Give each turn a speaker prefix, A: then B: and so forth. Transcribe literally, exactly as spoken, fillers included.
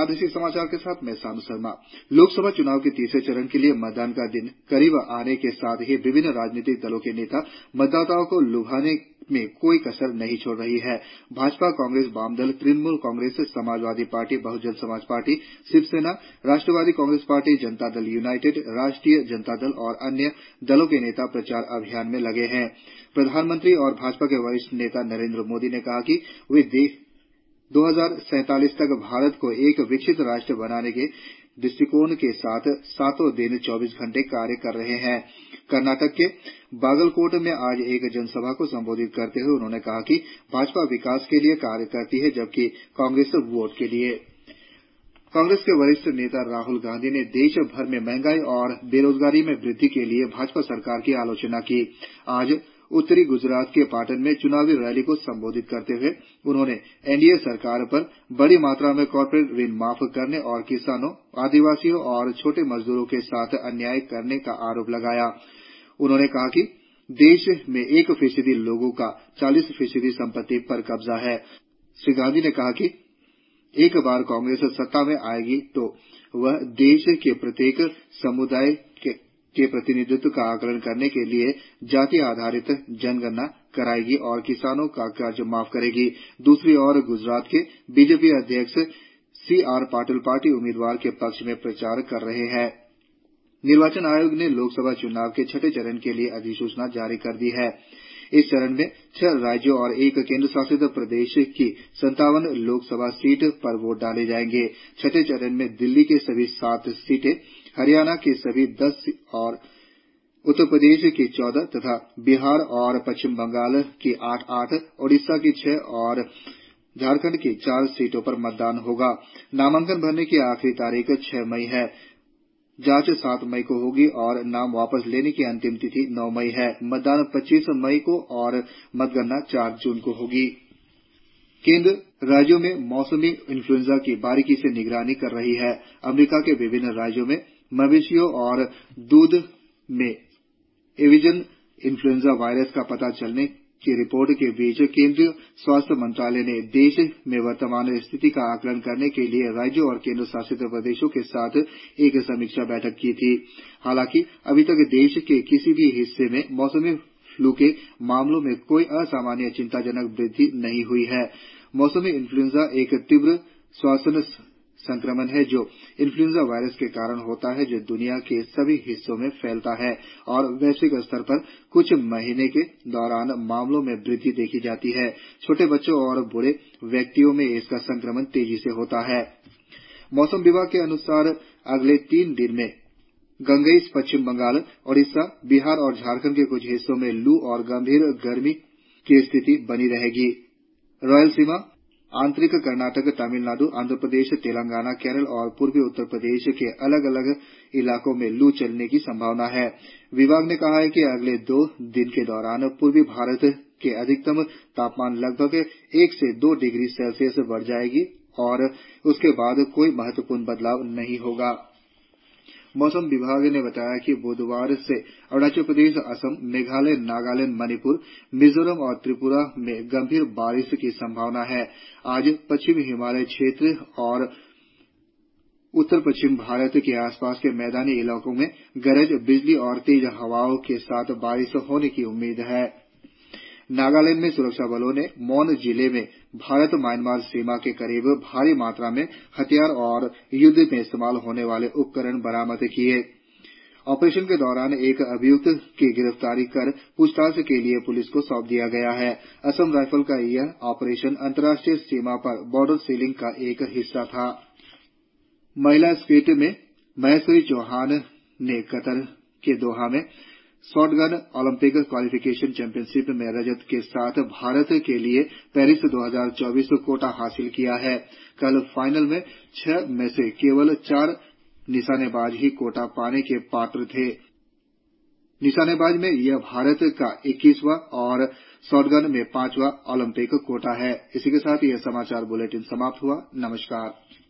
A: प्रादेशिक समाचार के साथ मैं सानू शर्मा। लोकसभा चुनाव के तीसरे चरण के लिए मतदान का दिन करीब आने के साथ ही विभिन्न राजनीतिक दलों के नेता मतदाताओं को लुभाने में कोई कसर नहीं छोड़ रहे हैं। भाजपा, कांग्रेस, वामदल, Trinamool Congress, Samajwadi party, Bahujan Samaj party, Shiv Sena, Rashtravadi Congress party, Janata Dal United, राष्ट्रीय जनता दल और अन्य दलों के नेता प्रचार अभियान में लगे हैं। प्रधानमंत्री और भाजपा के वरिष्ठ नेता नरेंद्र मोदी ने कहा कि वे दो हजार सैंतालीस तक भारत को एक विकसित राष्ट्र बनाने के दृष्टिकोण के साथ सातों दिन चौबीस घंटे कार्य कर रहे हैं। कर्नाटक के बागलकोट में आज एक जनसभा को संबोधित करते हुए उन्होंने कहा कि भाजपा विकास के लिए कार्य करती है, जबकि कांग्रेस वोट के लिए। कांग्रेस के वरिष्ठ नेता राहुल गांधी ने देश भर में महंगाई और बेरोजगारी में वृद्धि के लिए भाजपा सरकार की आलोचना की। आज उत्तरी गुजरात के पाटन में चुनावी रैली को संबोधित करते हुए उन्होंने एनडीए सरकार पर बड़ी मात्रा में कॉर्पोरेट ऋण माफ करने और किसानों, आदिवासियों और छोटे मजदूरों के साथ अन्याय करने का आरोप लगाया। उन्होंने कहा कि देश में एक फीसदी लोगों का चालीस फीसदी संपत्ति पर कब्जा है। श्री गांधी ने कहा कि एक बार कांग्रेस सत्ता में आएगी तो वह देश के प्रत्येक समुदाय के के प्रतिनिधित्व का आकलन करने के लिए जाति आधारित जनगणना कराएगी और किसानों का कर्ज माफ करेगी। दूसरी ओर गुजरात के बीजेपी अध्यक्ष सी आर पाटिल पार्टी उम्मीदवार के पक्ष में प्रचार कर रहे हैं। निर्वाचन आयोग ने लोकसभा चुनाव के छठे चरण के लिए अधिसूचना जारी कर दी है। इस चरण में छह राज्यों और एक केंद्र शासित प्रदेश की सत्तावन लोकसभा सीट पर वोट डाले जाएंगे। छठे चरण में दिल्ली की सभी सात सीटें, हरियाणा की सभी दस और उत्तर प्रदेश की चौदह तथा बिहार और पश्चिम बंगाल की आठ आठ, ओडिशा की छह और झारखंड की चार सीटों पर मतदान होगा। नामांकन भरने की आखिरी तारीख छह मई है। जांच सात मई को होगी और नाम वापस लेने की अंतिम तिथि नौ मई है। मतदान पच्चीस मई को और मतगणना चार जून को होगी। केंद्र राज्यों में मौसमी इन्फ्लुएंजा की बारीकी से निगरानी कर रही है। अमेरिका के विभिन्न राज्यों में मवेशियों और दूध में एवियन इन्फ्लुएंजा वायरस का पता चलने की रिपोर्ट के बीच केंद्रीय स्वास्थ्य मंत्रालय ने देश में वर्तमान स्थिति का आकलन करने के लिए राज्यों और केंद्र शासित प्रदेशों के साथ एक समीक्षा बैठक की थी। हालांकि अभी तक देश के किसी भी हिस्से में मौसमी फ्लू के मामलों में कोई असामान्य चिंताजनक वृद्धि नहीं हुई है। मौसमी इन्फ्लुएंजा एक तीव्र श्वसन संक्रमण है जो इन्फ्लुएंजा वायरस के कारण होता है, जो दुनिया के सभी हिस्सों में फैलता है और वैश्विक स्तर पर कुछ महीने के दौरान मामलों में वृद्धि देखी जाती है। छोटे बच्चों और बूढ़े व्यक्तियों में इसका संक्रमण तेजी से होता है। मौसम विभाग के अनुसार अगले तीन दिन में गंगई, पश्चिम बंगाल, ओडिशा, बिहार और झारखंड के कुछ हिस्सों में लू और गंभीर गर्मी की स्थिति बनी रहेगी। रायलसीमा, आंतरिक कर्नाटक, तमिलनाडु, आंध्र प्रदेश, तेलंगाना, केरल और पूर्वी उत्तर प्रदेश के अलग अलग इलाकों में लू चलने की संभावना है। विभाग ने कहा है कि अगले दो दिन के दौरान पूर्वी भारत के अधिकतम तापमान लगभग एक से दो डिग्री सेल्सियस बढ़ जाएगी और उसके बाद कोई महत्वपूर्ण बदलाव नहीं होगा। मौसम विभाग ने बताया कि बुधवार से अरुणाचल प्रदेश, असम, मेघालय, नागालैंड, मणिपुर, मिजोरम और त्रिपुरा में गंभीर बारिश की संभावना है। आज पश्चिमी हिमालय क्षेत्र और उत्तर पश्चिम भारत के आसपास के मैदानी इलाकों में गरज, बिजली और तेज हवाओं के साथ बारिश होने की उम्मीद है। नागालैंड में सुरक्षा बलों ने मोन जिले में भारत म्यांमार सीमा के करीब भारी मात्रा में हथियार और युद्ध में इस्तेमाल होने वाले उपकरण बरामद किए। ऑपरेशन के दौरान एक अभियुक्त की गिरफ्तारी कर पूछताछ के लिए पुलिस को सौंप दिया गया है। असम राइफल का यह ऑपरेशन अंतर्राष्ट्रीय सीमा पर बॉर्डर सीलिंग का एक हिस्सा था। महिला स्कीट में महेश्वरी चौहान ने कतर के दोहा में शॉटगन ओलंपिक क्वालिफिकेशन चैंपियनशिप में रजत के साथ भारत के लिए पेरिस दो हजार चौबीस कोटा हासिल किया है। कल फाइनल में छह में से केवल चार निशानेबाज ही कोटा पाने के पात्र थे। निशानेबाज में यह भारत का इक्कीसवां और शॉटगन में पांचवां ओलंपिक कोटा है। इसी के साथ यह समाचार बुलेटिन समाप्त हुआ। नमस्कार।